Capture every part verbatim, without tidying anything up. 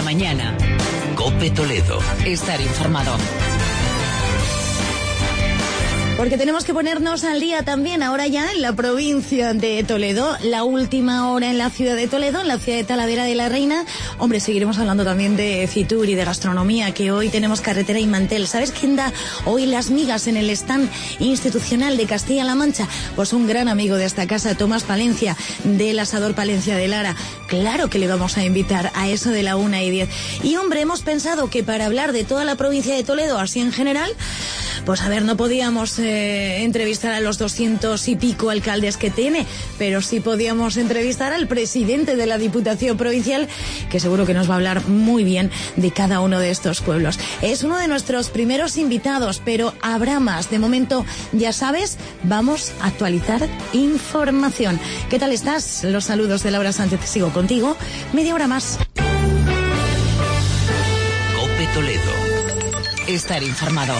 mañana. COPE Toledo. Estar informado. Porque tenemos que ponernos al día también ahora ya en la provincia de Toledo, la última hora en la ciudad de Toledo, en la ciudad de Talavera de la Reina. Hombre, seguiremos hablando también de Fitur y de gastronomía, que hoy tenemos carretera y mantel. ¿Sabes quién da hoy las migas en el stand institucional de Castilla-La Mancha? Pues un gran amigo de esta casa, Tomás Palencia, del Asador Palencia de Lara. Claro que le vamos a invitar a eso de la una y diez. Y hombre, hemos pensado que para hablar de toda la provincia de Toledo, así en general, pues a ver, no podíamos eh, entrevistar a los doscientos y pico alcaldes que tiene, pero sí podíamos entrevistar al presidente de la Diputación Provincial, que seguro que nos va a hablar muy bien de cada uno de estos pueblos. Es uno de nuestros primeros invitados, pero habrá más. De momento, ya sabes, vamos a actualizar información. ¿Qué tal estás? Los saludos de Laura Sánchez. Sigo contigo media hora más. COPE Toledo. Estar informado.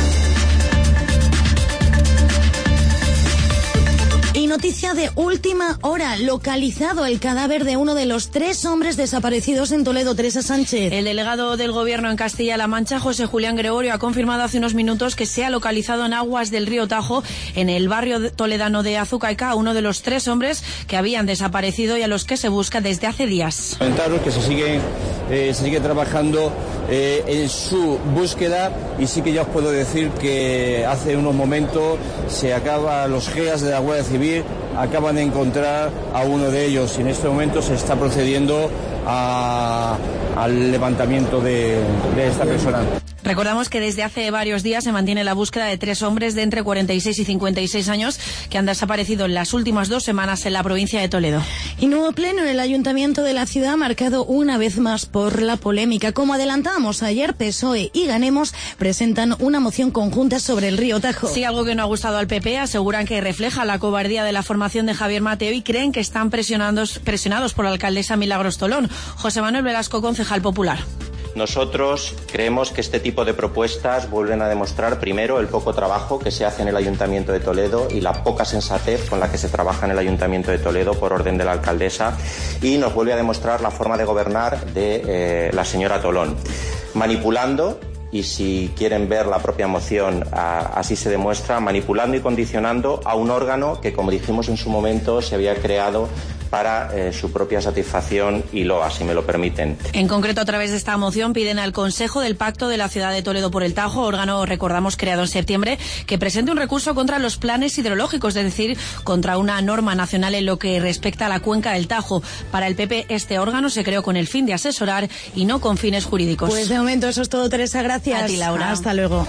Y noticia de última hora, localizado el cadáver de uno de los tres hombres desaparecidos en Toledo. Teresa Sánchez. El delegado del Gobierno en Castilla-La Mancha, José Julián Gregorio, ha confirmado hace unos minutos que se ha localizado en aguas del río Tajo, en el barrio toledano de Azucaica, a uno de los tres hombres que habían desaparecido y a los que se busca desde hace días. Comentaros que se sigue, eh, se sigue trabajando eh, en su búsqueda, y sí que ya os puedo decir que hace unos momentos se acaba los G E A S de la Guardia Civil, acaban de encontrar a uno de ellos, y en este momento se está procediendo a, al levantamiento de, de esta persona. Recordamos que desde hace varios días se mantiene la búsqueda de tres hombres de entre cuarenta y seis y cincuenta y seis años que han desaparecido en las últimas dos semanas en la provincia de Toledo. Y nuevo pleno en el Ayuntamiento de la ciudad, marcado una vez más por la polémica. Como adelantábamos ayer, P S O E y Ganemos presentan una moción conjunta sobre el río Tajo. Sí, algo que no ha gustado al P P, aseguran que refleja la cobardía de la formación de Javier Mateo y creen que están presionados, presionados por la alcaldesa Milagros Tolón. José Manuel Velasco, concejal popular. Nosotros creemos que este tipo de propuestas vuelven a demostrar, primero, el poco trabajo que se hace en el Ayuntamiento de Toledo y la poca sensatez con la que se trabaja en el Ayuntamiento de Toledo por orden de la alcaldesa, y nos vuelve a demostrar la forma de gobernar de eh, la señora Tolón, manipulando, y si quieren ver la propia moción, a, así se demuestra, manipulando y condicionando a un órgano que, como dijimos en su momento, se había creado para eh, su propia satisfacción y loa, si me lo permiten. En concreto, a través de esta moción piden al Consejo del Pacto de la Ciudad de Toledo por el Tajo, órgano, recordamos, creado en septiembre, que presente un recurso contra los planes hidrológicos, es decir, contra una norma nacional en lo que respecta a la cuenca del Tajo. Para el P P, este órgano se creó con el fin de asesorar y no con fines jurídicos. Pues de momento eso es todo, Teresa. Gracias. A ti, Laura. Hasta luego.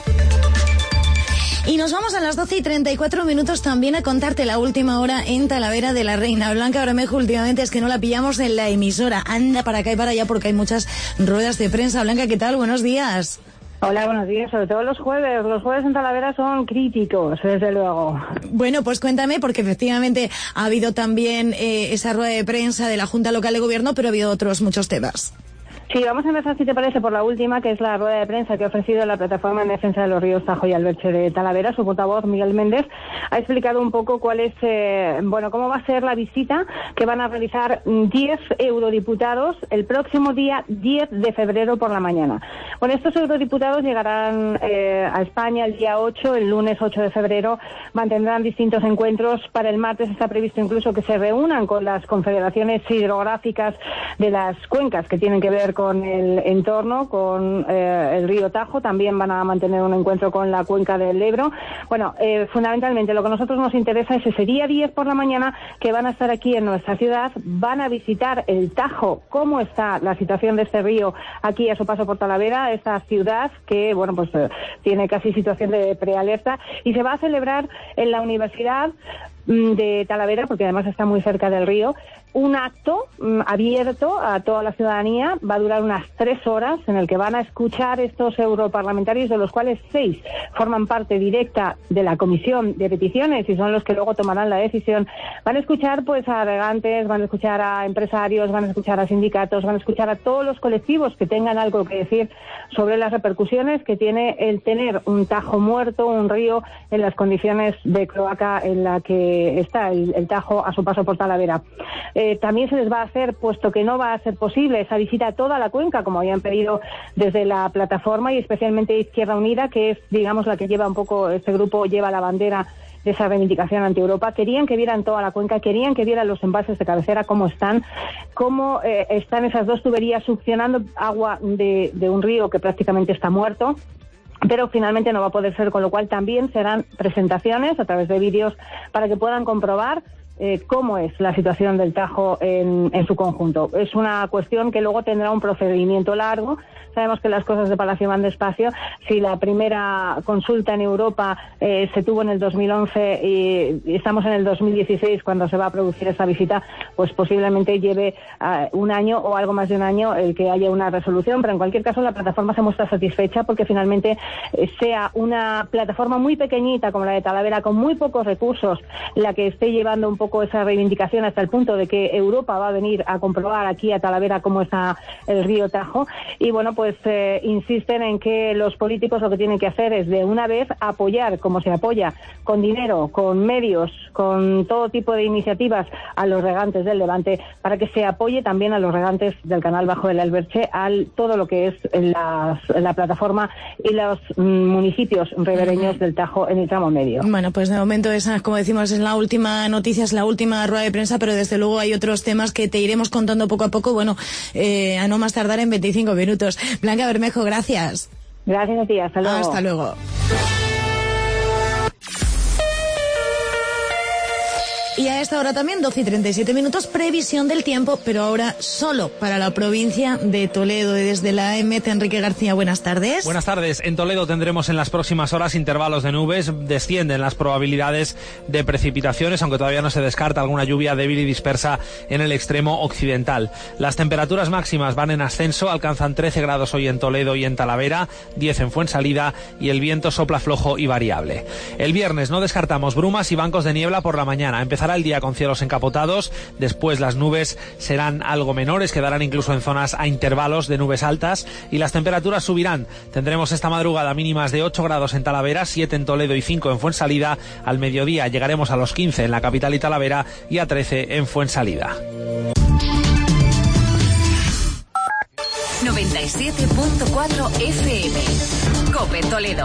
Y nos vamos a las doce y treinta y cuatro minutos también a contarte la última hora en Talavera de la Reina. Blanca Bermejo, últimamente es que no la pillamos en la emisora. Anda para acá y para allá porque hay muchas ruedas de prensa. Blanca, ¿qué tal? Buenos días. Hola, buenos días. Sobre todo los jueves. Los jueves en Talavera son críticos, desde luego. Bueno, pues cuéntame, porque efectivamente ha habido también eh, esa rueda de prensa de la Junta Local de Gobierno, pero ha habido otros muchos temas. Sí, vamos a empezar, si te parece, por la última, que es la rueda de prensa que ha ofrecido la Plataforma en Defensa de los Ríos Tajo y Alberche de Talavera. Su portavoz, Miguel Méndez, ha explicado un poco cuál es, eh, bueno, cómo va a ser la visita que van a realizar diez eurodiputados el próximo día diez de febrero por la mañana. Bueno, estos eurodiputados llegarán eh, a España el día ocho, el lunes ocho de febrero, mantendrán distintos encuentros. Para el martes está previsto incluso que se reúnan con las confederaciones hidrográficas de las cuencas que tienen que ver con con el entorno, con eh, el río Tajo. También van a mantener un encuentro con la cuenca del Ebro. Bueno, eh, fundamentalmente lo que a nosotros nos interesa es ese día diez por la mañana, que van a estar aquí en nuestra ciudad, van a visitar el Tajo, cómo está la situación de este río aquí a su paso por Talavera, esta ciudad que, bueno, pues eh, tiene casi situación de prealerta, y se va a celebrar en la Universidad de Talavera, porque además está muy cerca del río, un acto mm, abierto a toda la ciudadanía. Va a durar unas tres horas, en el que van a escuchar estos europarlamentarios, de los cuales seis forman parte directa de la comisión de peticiones y son los que luego tomarán la decisión. Van a escuchar pues a regantes, van a escuchar a empresarios, van a escuchar a sindicatos, van a escuchar a todos los colectivos que tengan algo que decir sobre las repercusiones que tiene el tener un Tajo muerto, un río en las condiciones de cloaca en la que que está el, el Tajo a su paso por Talavera. Eh, también se les va a hacer, puesto que no va a ser posible esa visita a toda la cuenca, como habían pedido desde la plataforma y especialmente Izquierda Unida, que es, digamos, la que lleva un poco, este grupo lleva la bandera de esa reivindicación anti-Europa. Querían que vieran toda la cuenca, querían que vieran los embalses de cabecera, cómo están, cómo eh, están esas dos tuberías succionando agua de, de un río que prácticamente está muerto, pero finalmente no va a poder ser, con lo cual también serán presentaciones a través de vídeos para que puedan comprobar Eh, cómo es la situación del Tajo en, en su conjunto. Es una cuestión que luego tendrá un procedimiento largo. Sabemos que las cosas de Palacio van despacio. Si la primera consulta en Europa eh, se tuvo en el dos mil once y, y estamos en el dos mil dieciséis cuando se va a producir esa visita, pues posiblemente lleve uh, un año o algo más de un año el que haya una resolución, pero en cualquier caso la plataforma se muestra satisfecha porque finalmente eh, sea una plataforma muy pequeñita como la de Talavera, con muy pocos recursos, la que esté llevando un poco esa reivindicación hasta el punto de que Europa va a venir a comprobar aquí a Talavera cómo está el río Tajo. Y bueno, pues eh, insisten en que los políticos lo que tienen que hacer es de una vez apoyar, como se apoya, con dinero, con medios, con todo tipo de iniciativas a los regantes del Levante, para que se apoye también a los regantes del canal Bajo del Alberche, al todo lo que es las, la plataforma y los mm, municipios ribereños del Tajo en el tramo medio. Bueno, pues de momento esa, como decimos, es la última noticia, es la última rueda de prensa, pero desde luego hay otros temas que te iremos contando poco a poco, bueno, eh, a no más tardar en veinticinco minutos. Blanca Bermejo, gracias. Gracias a ti, hasta luego. Hasta luego. Y a esta hora también, doce y treinta y siete minutos, previsión del tiempo, pero ahora solo para la provincia de Toledo. Desde la A M T, Enrique García, buenas tardes. Buenas tardes. En Toledo tendremos en las próximas horas intervalos de nubes, descienden las probabilidades de precipitaciones, aunque todavía no se descarta alguna lluvia débil y dispersa en el extremo occidental. Las temperaturas máximas van en ascenso, alcanzan trece grados hoy en Toledo y en Talavera, diez en Fuensalida, y el viento sopla flojo y variable. El viernes no descartamos brumas y bancos de niebla por la mañana. Empezará el día con cielos encapotados, después las nubes serán algo menores, quedarán incluso en zonas a intervalos de nubes altas y las temperaturas subirán. Tendremos esta madrugada mínimas de ocho grados en Talavera, siete en Toledo y cinco en Fuensalida. Al mediodía llegaremos a los quince en la capital y Talavera y a trece en Fuensalida. noventa y siete punto cuatro F M. COPE Toledo.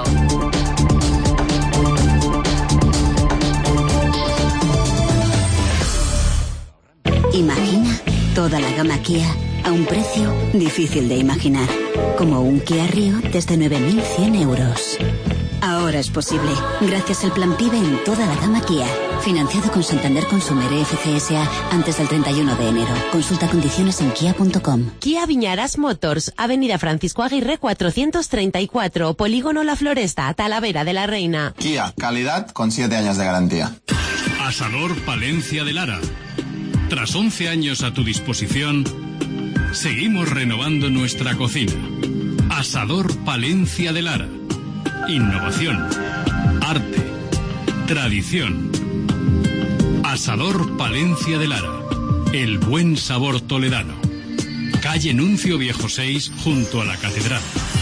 Imagina toda la gama Kia a un precio difícil de imaginar, como un Kia Rio desde nueve mil cien euros. Ahora es posible, gracias al plan PIBE en toda la gama Kia, financiado con Santander Consumer E F C S A antes del treinta y uno de enero. Consulta condiciones en kia punto com. Kia Viñaras Motors, Avenida Francisco Aguirre cuatrocientos treinta y cuatro, Polígono La Floresta, Talavera de la Reina. Kia, calidad con siete años de garantía. Asador Palencia de Lara. Tras once años a tu disposición, seguimos renovando nuestra cocina. Asador Palencia de Lara. Innovación, arte, tradición. Asador Palencia de Lara. El buen sabor toledano. Calle Nuncio Viejo seis, junto a la catedral.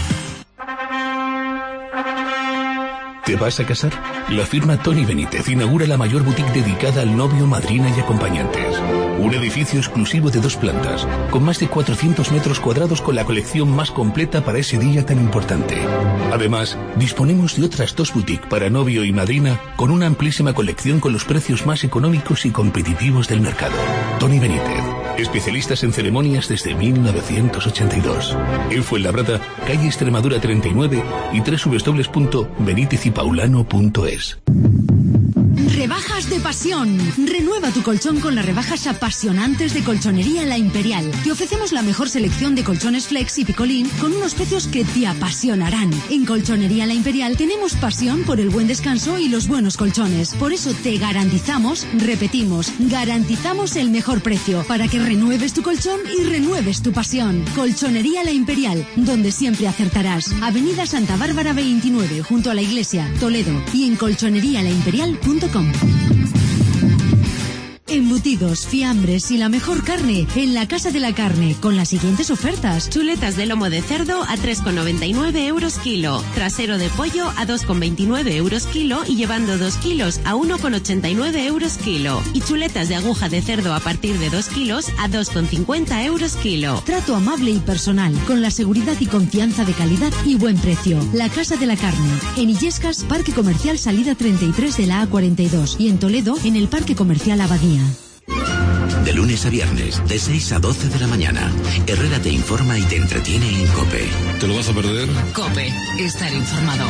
¿Te vas a casar? La firma Tony Benítez inaugura la mayor boutique dedicada al novio, madrina y acompañantes. Un edificio exclusivo de dos plantas, con más de cuatrocientos metros cuadrados, con la colección más completa para ese día tan importante. Además, disponemos de otras dos boutiques para novio y madrina, con una amplísima colección con los precios más económicos y competitivos del mercado. Tony Benítez, especialistas en ceremonias desde mil novecientos ochenta y dos. En Fuenlabrada, calle Extremadura treinta y nueve y doble u doble u doble u punto benítez y paulano punto es. Rebajas de pasión. Renueva tu colchón con las rebajas apasionantes de Colchonería La Imperial. Te ofrecemos la mejor selección de colchones flex y picolín con unos precios que te apasionarán. En Colchonería La Imperial tenemos pasión por el buen descanso y los buenos colchones. Por eso te garantizamos, repetimos, garantizamos el mejor precio para que renueves tu colchón y renueves tu pasión. Colchonería La Imperial, donde siempre acertarás. Avenida Santa Bárbara veintinueve, junto a la iglesia, Toledo, y en colchonería la imperial punto com. En embutidos, fiambres y la mejor carne en la Casa de la Carne, con las siguientes ofertas. Chuletas de lomo de cerdo a tres con noventa y nueve euros kilo. Trasero de pollo a dos con veintinueve euros kilo y llevando dos kilos a uno con ochenta y nueve euros kilo. Y chuletas de aguja de cerdo a partir de dos kilos a dos con cincuenta euros kilo. Trato amable y personal, con la seguridad y confianza de calidad y buen precio. La Casa de la Carne. En Illescas, Parque Comercial Salida treinta y tres de la A cuarenta y dos. Y en Toledo, en el Parque Comercial Abadía. De lunes a viernes, de seis a doce de la mañana, Herrera te informa y te entretiene en COPE. ¿Te lo vas a perder? COPE. Estar informado.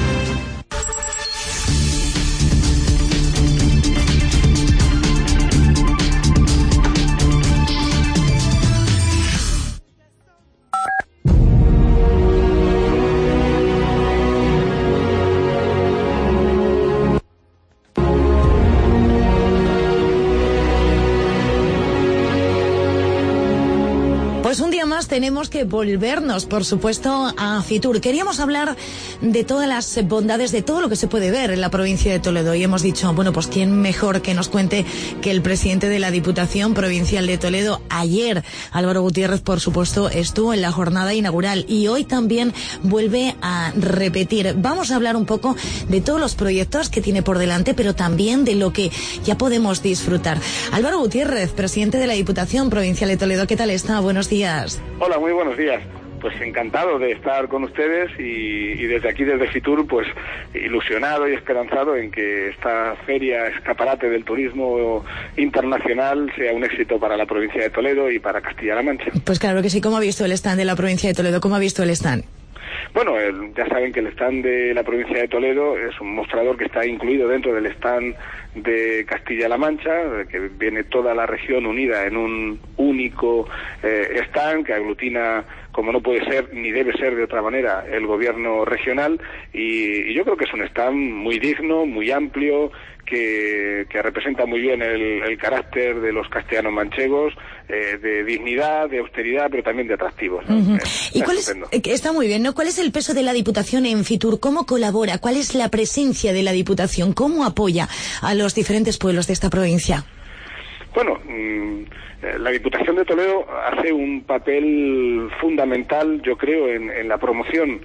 Pues un día más tenemos que volvernos, por supuesto, a Fitur. Queríamos hablar de todas las bondades, de todo lo que se puede ver en la provincia de Toledo. Y hemos dicho, bueno, pues quién mejor que nos cuente que el presidente de la Diputación Provincial de Toledo. Ayer, Álvaro Gutiérrez, por supuesto, estuvo en la jornada inaugural y hoy también vuelve a repetir. Vamos a hablar un poco de todos los proyectos que tiene por delante, pero también de lo que ya podemos disfrutar. Álvaro Gutiérrez, presidente de la Diputación Provincial de Toledo, ¿qué tal está? Buenos días. Hola, muy buenos días. Pues encantado de estar con ustedes y, y desde aquí, desde Fitur, pues ilusionado y esperanzado en que esta feria escaparate del turismo internacional sea un éxito para la provincia de Toledo y para Castilla-La Mancha. Pues claro que sí. ¿Cómo ha visto el stand de la provincia de Toledo? ¿Cómo ha visto el stand? Bueno, el, ya saben que el stand de la provincia de Toledo es un mostrador que está incluido dentro del stand de Castilla-La Mancha, que viene toda la región unida en un único eh, stand que aglutina, como no puede ser ni debe ser de otra manera, el gobierno regional, y, y yo creo que es un stand muy digno, muy amplio, que, que representa muy bien el, el carácter de los castellanos manchegos, eh, de dignidad, de austeridad, pero también de atractivos, ¿no? Uh-huh. Eh, ¿Y cuál es, está muy bien, ¿no? ¿Cuál es el peso de la Diputación en Fitur? ¿Cómo colabora? ¿Cuál es la presencia de la Diputación? ¿Cómo apoya a los diferentes pueblos de esta provincia? Bueno, mmm, la Diputación de Toledo hace un papel fundamental, yo creo, en, en la promoción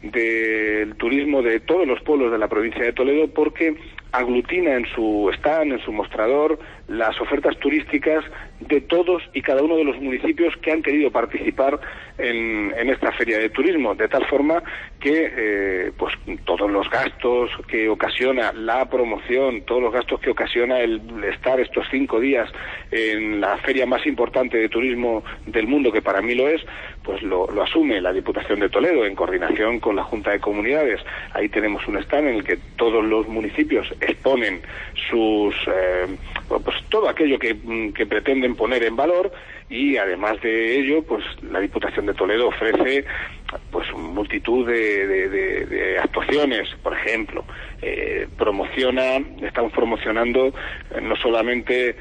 del turismo de todos los pueblos de la provincia de Toledo, porque aglutina en su stand, en su mostrador, las ofertas turísticas de todos y cada uno de los municipios que han querido participar en, en esta feria de turismo, de tal forma que eh, pues todos los gastos que ocasiona la promoción, todos los gastos que ocasiona el estar estos cinco días en la feria más importante de turismo del mundo, que para mí lo es, pues lo, lo asume la Diputación de Toledo en coordinación con la Junta de Comunidades. Ahí tenemos un stand en el que todos los municipios exponen sus eh, pues todo aquello que, que pretenden poner en valor, y además de ello, pues la Diputación de Toledo ofrece pues multitud de, de, de, de actuaciones. Por ejemplo, eh, promociona, estamos promocionando eh, no solamente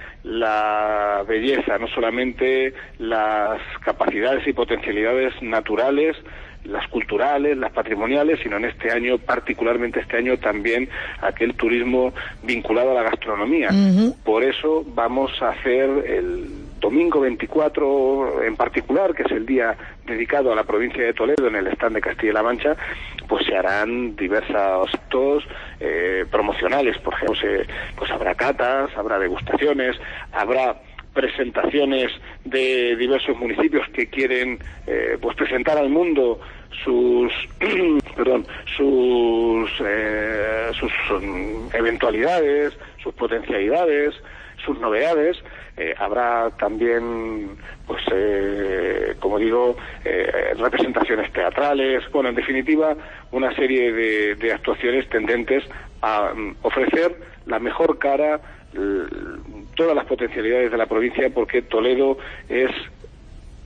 la belleza, no solamente las capacidades y potencialidades naturales, las culturales, las patrimoniales, sino en este año, particularmente este año, también aquel turismo vinculado a la gastronomía. Uh-huh. Por eso vamos a hacer el domingo veinticuatro en particular, que es el día dedicado a la provincia de Toledo, en el stand de Castilla-La Mancha, pues se harán diversos actos eh, promocionales. Por ejemplo, se, pues habrá catas, habrá degustaciones, habrá presentaciones de diversos municipios que quieren eh, pues presentar al mundo sus perdón sus eh, sus um, eventualidades, sus potencialidades, sus novedades. Eh, habrá también, pues, eh, como digo, eh, representaciones teatrales. Bueno, en definitiva, una serie de, de actuaciones tendentes a um, ofrecer la mejor cara, l- todas las potencialidades de la provincia, porque Toledo es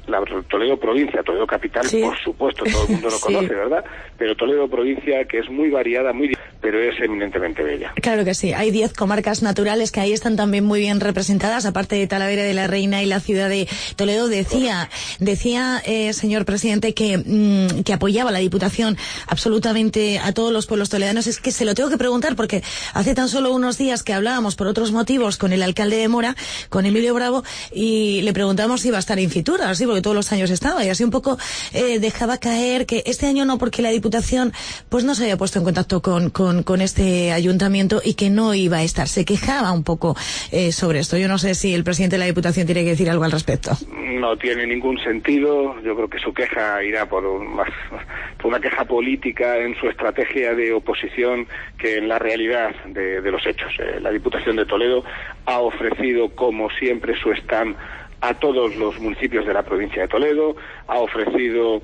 la Toledo provincia, Toledo capital, sí. Por supuesto, todo el mundo lo conoce, sí. ¿Verdad? Pero Toledo provincia, que es muy variada, muy pero es eminentemente bella. Claro que sí, hay diez comarcas naturales que ahí están también muy bien representadas, aparte de Talavera de la Reina y la ciudad de Toledo. Decía, decía eh, señor presidente, que, mmm, que apoyaba la Diputación absolutamente a todos los pueblos toledanos. Es que se lo tengo que preguntar porque hace tan solo unos días que hablábamos por otros motivos con el alcalde de Mora, con Emilio Bravo, y le preguntamos si iba a estar en Fitur, así porque todos los años estaba, y así un poco eh, dejaba caer que este año no, porque la Diputación pues no se había puesto en contacto con, con, con este ayuntamiento y que no iba a estar. Se quejaba un poco eh, sobre esto. Yo no sé si el presidente de la Diputación tiene que decir algo al respecto. No tiene ningún sentido. Yo creo que su queja irá por, un, más, por una queja política en su estrategia de oposición que en la realidad de, de los hechos. Eh, la Diputación de Toledo ha ofrecido, como siempre, su stand a todos los municipios de la provincia de Toledo, ha ofrecido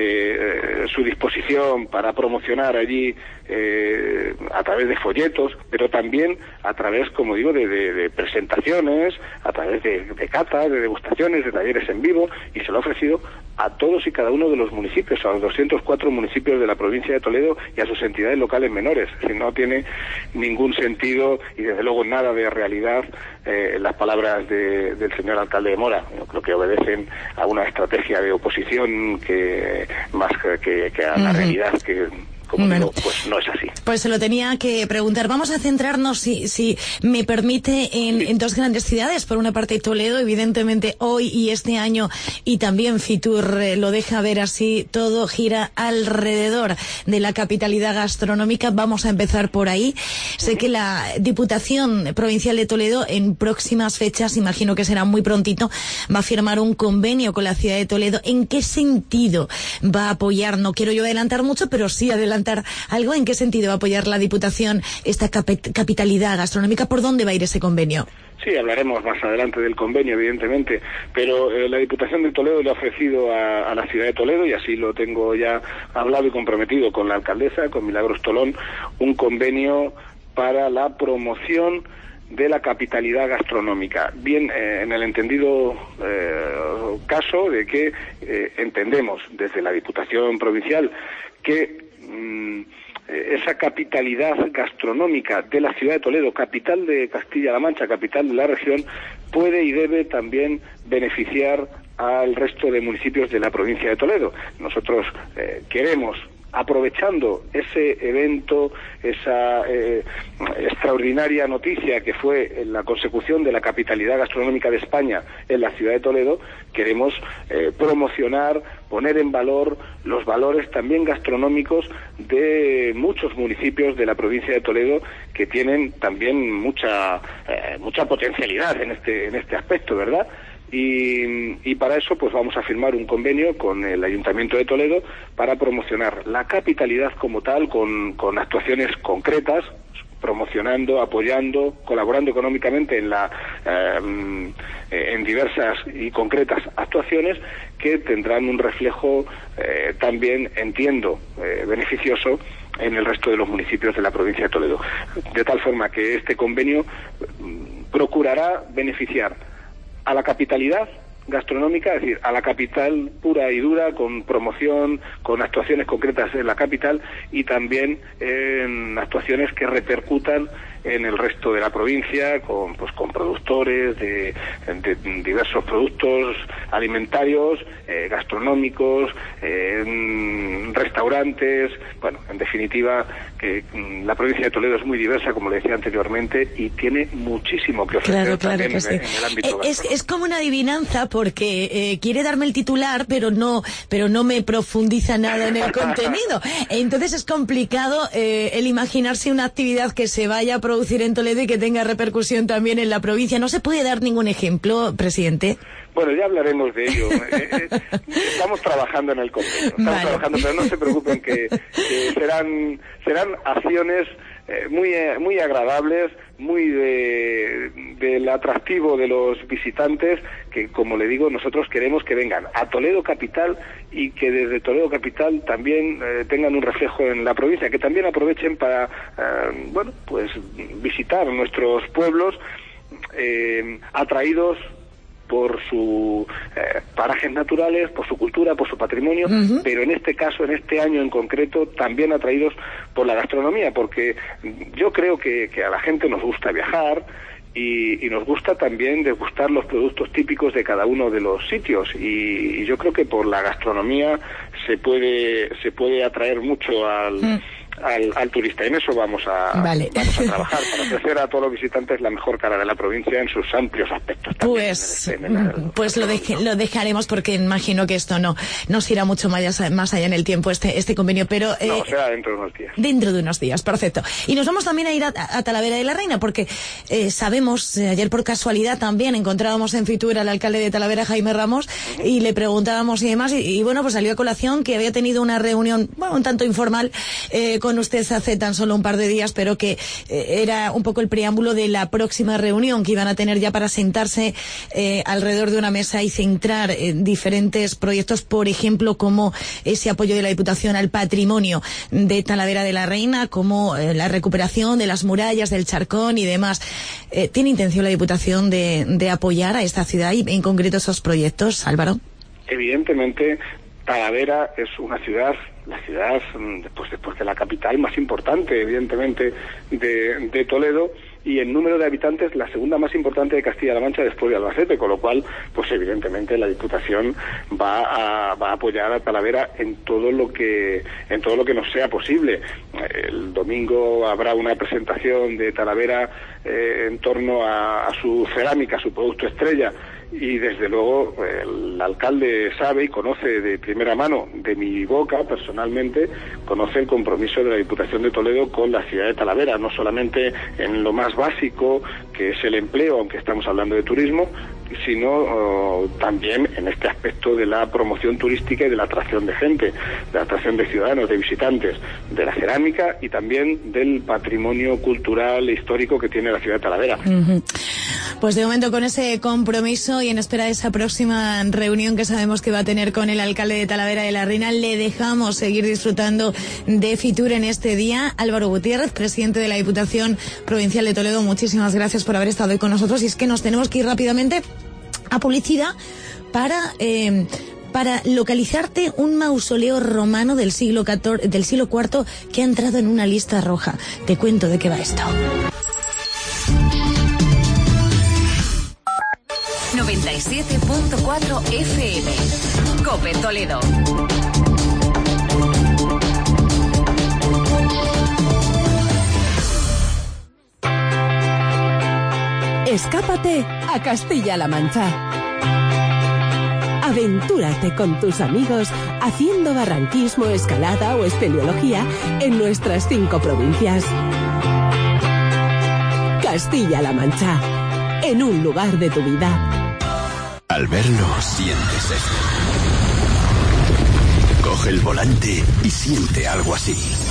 eh, su disposición para promocionar allí eh, a través de folletos, pero también a través, como digo, de, de, de presentaciones, a través de, de catas, de degustaciones, de talleres en vivo, y se lo ha ofrecido a todos y cada uno de los municipios, a los doscientos cuatro municipios de la provincia de Toledo y a sus entidades locales menores. Si no tiene ningún sentido y desde luego nada de realidad eh, las palabras de, del señor alcalde de Mora. Yo creo que obedecen a una estrategia de oposición que más que, que a la uh-huh. realidad que... Como bueno, digo, pues no es así. Pues se lo tenía que preguntar. Vamos a centrarnos, si, si me permite, en, en dos grandes ciudades. Por una parte Toledo, evidentemente hoy y este año, y también Fitur eh, lo deja ver así, todo gira alrededor de la capitalidad gastronómica. Vamos a empezar por ahí. Sé que la Diputación Provincial de Toledo en próximas fechas, imagino que será muy prontito, va a firmar un convenio con la ciudad de Toledo. ¿En qué sentido va a apoyar? No quiero yo adelantar mucho, pero sí adelantar algo. ¿En qué sentido va a apoyar la Diputación esta cap- capitalidad gastronómica? ¿Por dónde va a ir ese convenio? Sí, hablaremos más adelante del convenio, evidentemente, pero eh, la Diputación de Toledo le ha ofrecido a, a la ciudad de Toledo, y así lo tengo ya hablado y comprometido con la alcaldesa, con Milagros Tolón, un convenio para la promoción de la capitalidad gastronómica. Bien, eh, en el entendido eh, caso de que eh, entendemos desde la Diputación Provincial que mmm, esa capitalidad gastronómica de la ciudad de Toledo, capital de Castilla-La Mancha, capital de la región, puede y debe también beneficiar al resto de municipios de la provincia de Toledo. Nosotros eh, queremos, aprovechando ese evento, esa eh, extraordinaria noticia que fue la consecución de la capitalidad gastronómica de España en la ciudad de Toledo, queremos eh, promocionar, poner en valor los valores también gastronómicos de muchos municipios de la provincia de Toledo que tienen también mucha eh, mucha potencialidad en este en este aspecto, ¿verdad? Y, y para eso pues vamos a firmar un convenio con el Ayuntamiento de Toledo para promocionar la capitalidad como tal, con, con actuaciones concretas, promocionando, apoyando, colaborando económicamente en la eh, en diversas y concretas actuaciones que tendrán un reflejo eh, también, entiendo, eh, beneficioso en el resto de los municipios de la provincia de Toledo. De tal forma que este convenio procurará beneficiar a la capitalidad gastronómica, es decir, a la capital pura y dura, con promoción, con actuaciones concretas en la capital y también en actuaciones que repercutan en el resto de la provincia, con pues con productores de, de diversos productos alimentarios, eh, gastronómicos, eh, restaurantes, bueno, en definitiva, que mm, la provincia de Toledo es muy diversa, como le decía anteriormente, y tiene muchísimo que ofrecer. Claro, claro también que sí. en, en el ámbito es, es como una adivinanza, porque eh, quiere darme el titular, pero no, pero no me profundiza nada en el contenido. Entonces es complicado eh, el imaginarse una actividad que se vaya a producir en Toledo y que tenga repercusión también en la provincia. ¿No se puede dar ningún ejemplo, presidente? Bueno, ya hablaremos de ello. Eh, eh, estamos trabajando en el convenio. Estamos vale. trabajando, pero no se preocupen que, que serán serán acciones eh, muy eh, muy agradables, muy de, del atractivo de los visitantes, que, como le digo, nosotros queremos que vengan a Toledo capital y que desde Toledo capital también eh, tengan un reflejo en la provincia, que también aprovechen para eh, bueno, pues visitar nuestros pueblos eh, atraídos por sus eh, parajes naturales, por su cultura, por su patrimonio, uh-huh. pero en este caso, en este año en concreto, también atraídos por la gastronomía, porque yo creo que, que a la gente nos gusta viajar, Y, y nos gusta también degustar los productos típicos de cada uno de los sitios, y, y yo creo que por la gastronomía se puede se puede atraer mucho al, mm. al, al turista, y en eso vamos a, vale. vamos a trabajar para ofrecer a todos los visitantes la mejor cara de la provincia en sus amplios aspectos también. Pues, en el, en el, pues lo, deje, lo dejaremos, porque imagino que esto no nos irá mucho más, más allá en el tiempo, este este convenio, pero... Eh, no, será dentro de unos días. Dentro de unos días, perfecto. Y nos vamos también a ir a, a Talavera de la Reina, porque eh, sabemos, eh, ayer por casualidad también encontrábamos en Fitur al alcalde de Talavera, Jaime Ramos, uh-huh. y le preguntábamos y demás, y, y bueno, pues salió a colación que había tenido una reunión, bueno, un tanto informal eh, con usted hace tan solo un par de días, pero que eh, era un poco el preámbulo de la próxima reunión que iban a tener ya para sentarse eh, alrededor de una mesa y centrar eh, diferentes proyectos, por ejemplo, como ese apoyo de la Diputación al patrimonio de Talavera de la Reina, como eh, la recuperación de las murallas del Charcón y demás. Eh, ¿Tiene intención la Diputación de, de apoyar a esta ciudad y en concreto esos proyectos, Álvaro? Evidentemente, Talavera es una ciudad, la ciudad después, después de la capital más importante, evidentemente, de, de Toledo, y en número de habitantes la segunda más importante de Castilla-La Mancha después de Albacete, con lo cual, pues evidentemente la Diputación va a, va a apoyar a Talavera en todo lo que en todo lo que nos sea posible. El domingo habrá una presentación de Talavera eh, en torno a, a su cerámica, su producto estrella, y desde luego el alcalde sabe y conoce de primera mano, de mi boca personalmente, conoce el compromiso de la Diputación de Toledo con la ciudad de Talavera, no solamente en lo más básico, que es el empleo, aunque estamos hablando de turismo, sino uh, también en este aspecto de la promoción turística y de la atracción de gente, de la atracción de ciudadanos, de visitantes, de la cerámica y también del patrimonio cultural e histórico que tiene la ciudad de Talavera. Uh-huh. Pues de momento con ese compromiso y en espera de esa próxima reunión que sabemos que va a tener con el alcalde de Talavera de la Reina, le dejamos seguir disfrutando de Fitur en este día. Álvaro Gutiérrez, presidente de la Diputación Provincial de Toledo, muchísimas gracias por haber estado hoy con nosotros, y es que nos tenemos que ir rápidamente a publicidad para... Eh, para localizarte un mausoleo romano del siglo catorce, del siglo cuarto, que ha entrado en una lista roja. Te cuento de qué va esto. noventa y siete punto cuatro F M. COPE Toledo. Escápate a Castilla-La Mancha. Aventúrate con tus amigos haciendo barranquismo, escalada o espeleología en nuestras cinco provincias. Castilla-La Mancha, en un lugar de tu vida. Al verlo, sientes esto. Coge el volante y siente algo así.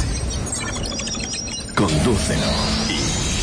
Condúcelo y...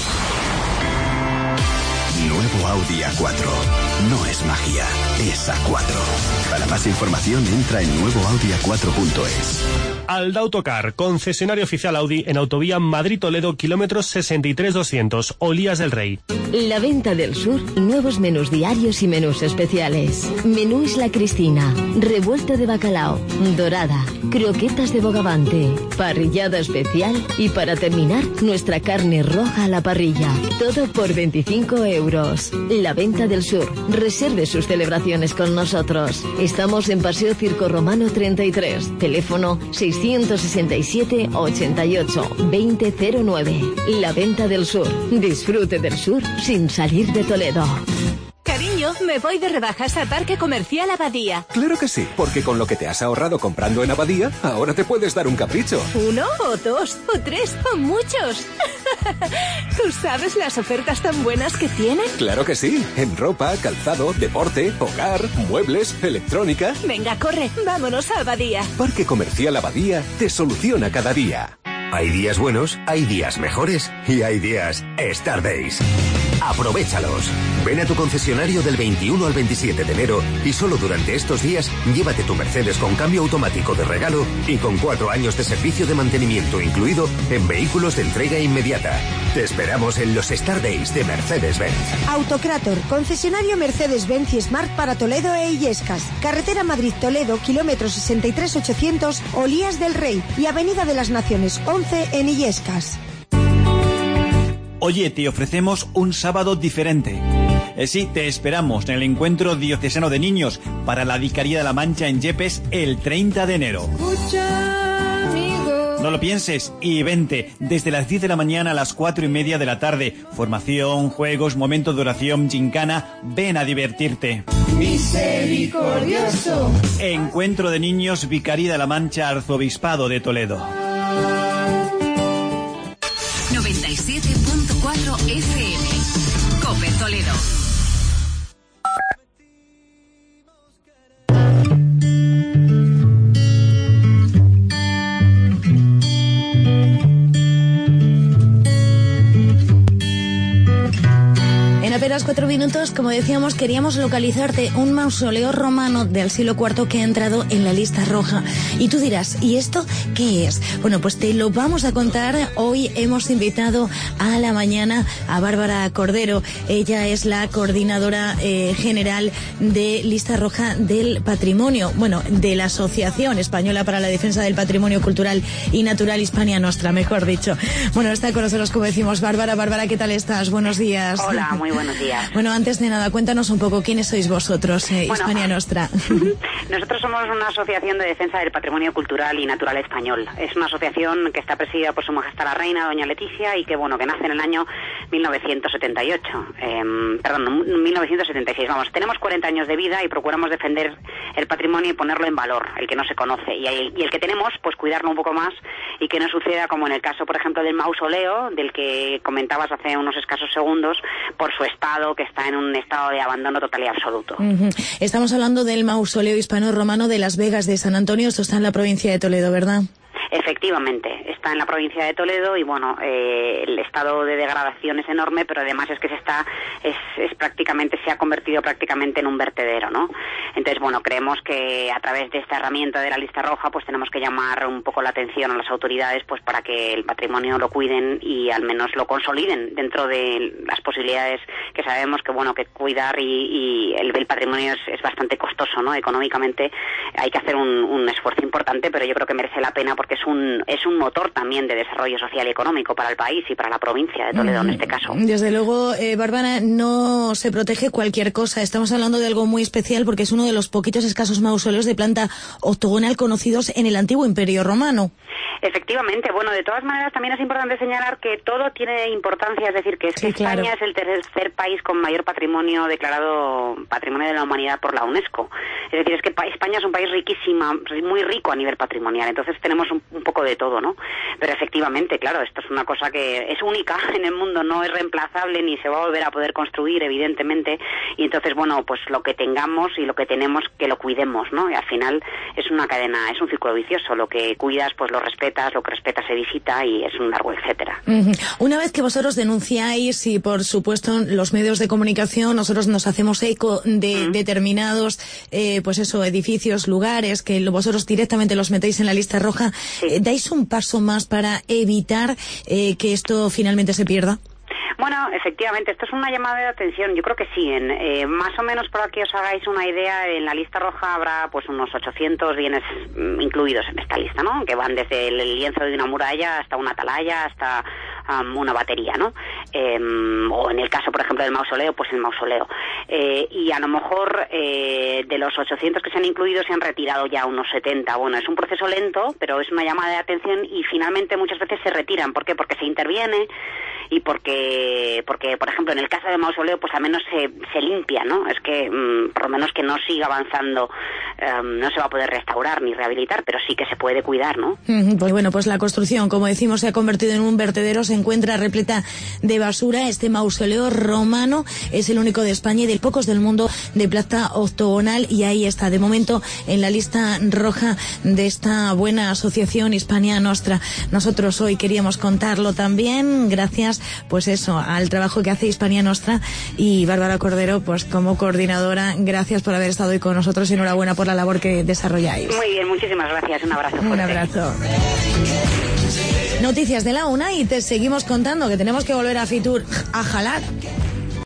Nuevo Audi A cuatro. No es magia, es A cuatro. Para más información entra en nuevo audi a cuatro punto es. Aldautocar, concesionario oficial Audi en autovía Madrid-Toledo, kilómetros sesenta y tres doscientos, Olías del Rey. La Venta del Sur, nuevos menús diarios y menús especiales. Menú Isla Cristina, revuelto de bacalao, dorada, croquetas de bogavante, parrillada especial y para terminar, nuestra carne roja a la parrilla. Todo por veinticinco euros. La Venta del Sur, reserve sus celebraciones con nosotros. Estamos en Paseo Circo Romano treinta y tres, teléfono seiscientos sesenta y siete, ochenta y ocho, veinte cero nueve. La Venta del Sur. Disfrute del sur sin salir de Toledo. Cariño, me voy de rebajas a Parque Comercial Abadía. Claro que sí, porque con lo que te has ahorrado comprando en Abadía, ahora te puedes dar un capricho. ¿Uno o dos o tres o muchos? ¿Tú sabes las ofertas tan buenas que tienen? Claro que sí, en ropa, calzado, deporte, hogar, muebles, electrónica. Venga, corre, vámonos a Abadía. Parque Comercial Abadía te soluciona cada día. Hay días buenos, hay días mejores y hay días Star Days. ¡Aprovéchalos! Ven a tu concesionario del veintiuno al veintisiete de enero y solo durante estos días llévate tu Mercedes con cambio automático de regalo y con cuatro años de servicio de mantenimiento incluido en vehículos de entrega inmediata. Te esperamos en los Star Days de Mercedes-Benz. Autocrator, concesionario Mercedes-Benz y Smart para Toledo e Illescas. Carretera Madrid-Toledo, kilómetro sesenta y tres ochocientos, Olías del Rey y Avenida de las Naciones once en Illescas. Oye, te ofrecemos un sábado diferente. Eh, sí, te esperamos en el Encuentro Diocesano de Niños para la Vicaría de la Mancha en Yepes el treinta de enero. No lo pienses y vente desde las diez de la mañana a las cuatro y media de la tarde. Formación, juegos, momentos de oración, gincana. Ven a divertirte. Misericordioso. Encuentro de Niños, Vicaría de la Mancha, Arzobispado de Toledo. noventa y siete punto cuatro F M. COPE Toledo. En apenas cuatro minutos, como decíamos, queríamos localizarte un mausoleo romano del siglo cuarto que ha entrado en la lista roja. Y tú dirás, ¿y esto qué es? Bueno, pues te lo vamos a contar. Hoy hemos invitado a la mañana a Bárbara Cordero. Ella es la coordinadora eh, general de Lista Roja del Patrimonio, bueno, de la Asociación Española para la Defensa del Patrimonio Cultural y Natural Hispania Nostra, mejor dicho. Bueno, está con nosotros, como decimos, Bárbara. Bárbara, ¿qué tal estás? Buenos días. Hola, muy buenos días. Bueno, antes de nada, cuéntanos un poco quiénes sois vosotros, eh, bueno, Hispania Nostra. Nosotros somos una asociación de defensa del patrimonio cultural y natural español. Es una asociación que está presidida por Su Majestad la Reina, doña Leticia, y que, bueno, que nace en el año mil novecientos setenta y ocho. Eh, perdón, mil novecientos setenta y seis. Vamos, tenemos cuarenta años de vida y procuramos defender el patrimonio y ponerlo en valor, el que no se conoce. Y el, y el que tenemos, pues cuidarlo un poco más y que no suceda como en el caso, por ejemplo, del mausoleo, del que comentabas hace unos escasos segundos, por su estado, que está en un estado de abandono total y absoluto. Uh-huh. Estamos hablando del mausoleo hispano-romano de Las Vegas de San Antonio. Esto está en la provincia de Toledo, ¿verdad? Efectivamente, está en la provincia de Toledo y bueno, eh, el estado de degradación es enorme, pero además es que se está, es, es prácticamente, se ha convertido prácticamente en un vertedero, ¿no? Entonces, bueno, creemos que a través de esta herramienta de la lista roja, pues tenemos que llamar un poco la atención a las autoridades, pues para que el patrimonio lo cuiden y al menos lo consoliden dentro de las posibilidades que sabemos que, bueno, que cuidar y, y el, el patrimonio es, es bastante costoso, ¿no? Económicamente hay que hacer un, un esfuerzo importante, pero yo creo que merece la pena porque es un es un motor también de desarrollo social y económico para el país y para la provincia de Toledo, mm, en este caso. Desde luego, eh, Bárbara, no se protege cualquier cosa. Estamos hablando de algo muy especial porque es uno de los poquitos escasos mausoleos de planta octogonal conocidos en el antiguo Imperio Romano. Efectivamente, bueno, de todas maneras también es importante señalar que todo tiene importancia, es decir, que, es sí, que claro. España es el tercer país con mayor patrimonio declarado Patrimonio de la Humanidad por la UNESCO. Es decir, es que España es un país riquísima, muy rico a nivel patrimonial, entonces tenemos un, un poco de todo, ¿no? Pero efectivamente, claro, esto es una cosa que es única en el mundo, no es reemplazable ni se va a volver a poder construir, evidentemente, y entonces, bueno, pues lo que tengamos y lo que tenemos, que lo cuidemos, ¿no? Y al final es una cadena, es un círculo vicioso, lo que cuidas, pues lo respetas, lo que respetas se visita y es un largo etcétera. Uh-huh. Una vez que vosotros denunciáis y, por supuesto, los medios de comunicación, nosotros nos hacemos eco de uh-huh. determinados, eh, pues eso, edificios, lugares, que vosotros directamente los metéis en la lista roja, sí. eh, ¿dais un paso más para evitar eh, que esto finalmente se pierda? Bueno, efectivamente, esto es una llamada de atención. Yo creo que sí. En, eh, más o menos, para que os hagáis una idea, en la lista roja habrá pues unos ochocientos bienes mm, incluidos en esta lista, ¿no? Que van desde el lienzo de una muralla hasta una atalaya, hasta um, una batería, ¿no? Eh, o en el caso, por ejemplo, del mausoleo, pues el mausoleo. Eh, y a lo mejor eh, de los ochocientos que se han incluido se han retirado ya unos setenta. Bueno, es un proceso lento, pero es una llamada de atención y finalmente muchas veces se retiran. ¿Por qué? Porque se interviene y porque, porque por ejemplo, en el caso del mausoleo, pues al menos se, se limpia, ¿no? Es que, mmm, por lo menos que no siga avanzando um, no se va a poder restaurar ni rehabilitar, pero sí que se puede cuidar, ¿no? Pues bueno, pues la construcción, como decimos, se ha convertido en un vertedero, se encuentra repleta de basura. Este mausoleo romano es el único de España y de pocos del mundo de planta octogonal, y ahí está, de momento, en la lista roja de esta buena asociación Hispania Nostra. Nosotros hoy queríamos contarlo también, gracias, pues eso, al trabajo que hace Hispania Nostra, y Bárbara Cordero, pues como coordinadora, gracias por haber estado hoy con nosotros y enhorabuena por la labor que desarrolláis. Muy bien, muchísimas gracias, un abrazo fuerte. Un abrazo. Noticias de la una y te seguimos contando que tenemos que volver a Fitur a jalar.